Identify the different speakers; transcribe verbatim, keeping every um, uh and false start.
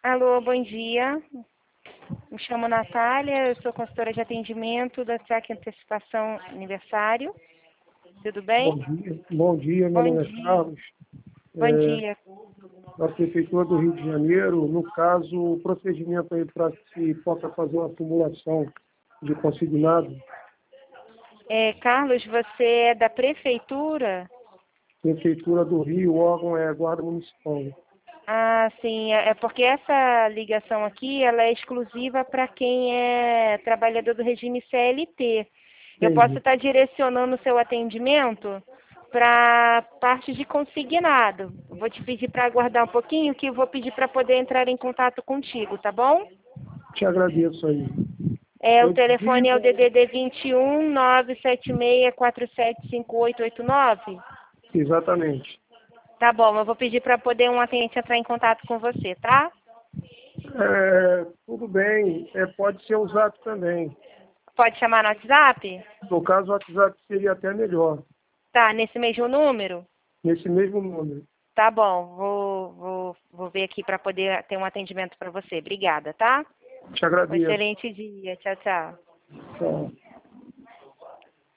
Speaker 1: Alô, bom dia. Me chamo Natália, eu sou consultora de atendimento da S E C Antecipação Aniversário. Tudo bem?
Speaker 2: Bom dia, bom dia, meu
Speaker 1: Bom
Speaker 2: nome é
Speaker 1: dia.
Speaker 2: Carlos,
Speaker 1: Bom
Speaker 2: é,
Speaker 1: dia.
Speaker 2: da Prefeitura do Rio de Janeiro. No caso, o procedimento aí para que se possa fazer uma simulação de consignado,
Speaker 1: É, Carlos, você é da Prefeitura?
Speaker 2: Prefeitura do Rio, o órgão é Guarda Municipal.
Speaker 1: Ah, sim, é é porque essa ligação aqui, ela é exclusiva para quem é trabalhador do regime C L T. Eu posso
Speaker 2: Entendi.
Speaker 1: estar direcionando o seu atendimento para parte de consignado. Eu vou te pedir para aguardar um pouquinho, que eu vou pedir para poder entrar em contato contigo, tá bom?
Speaker 2: Te agradeço aí.
Speaker 1: É, o
Speaker 2: Eu
Speaker 1: telefone é o
Speaker 2: digo,
Speaker 1: D D D vinte e um, nove sete seis, quatro sete cinco oito oito nove.
Speaker 2: exatamente.
Speaker 1: Tá bom, eu vou pedir para poder um atendente entrar em contato com você, tá?
Speaker 2: É, tudo bem, é, pode ser usado também.
Speaker 1: Pode chamar no WhatsApp?
Speaker 2: No caso, o WhatsApp seria até melhor,
Speaker 1: Tá, nesse mesmo número?
Speaker 2: nesse mesmo número.
Speaker 1: Tá bom, vou, vou, vou ver aqui para poder ter um atendimento para você. Obrigada, tá?
Speaker 2: Te
Speaker 1: Um
Speaker 2: agradeço.
Speaker 1: excelente dia. Tchau, tchau.
Speaker 2: Tchau.